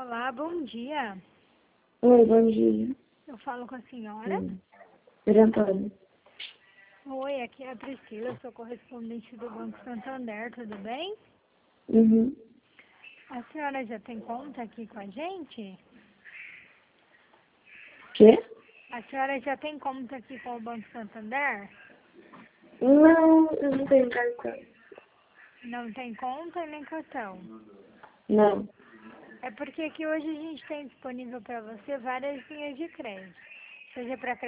Olá, bom dia. Oi, bom dia. Eu falo com a senhora. Antônio. Oi, aqui é a Priscila, eu sou correspondente do Banco Santander, tudo bem? Uhum. A senhora já tem conta aqui com a gente? Quê? A senhora já tem conta aqui com o Banco Santander? Não, eu não tenho cartão. Não tem conta e nem cartão. Não. É porque aqui hoje a gente tem disponível para você várias linhas de crédito. Seja para